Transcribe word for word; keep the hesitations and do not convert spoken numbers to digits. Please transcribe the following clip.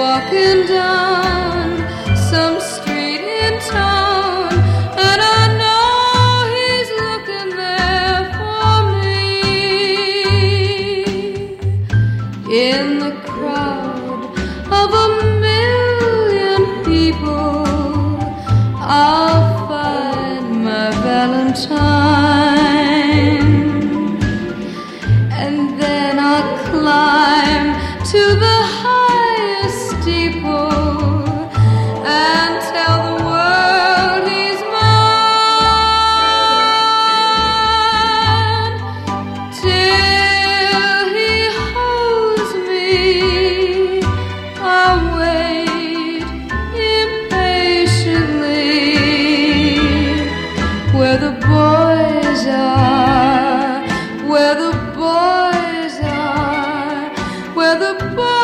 walking down some street in town, and I know he's looking there for me. In the crowd of a million people, I'll find my Valentine, and then I'll climb to the highest steeple and tell the world he's mine. Till he holds me, I'll wait impatiently where the boys are, where the boys are, where the boys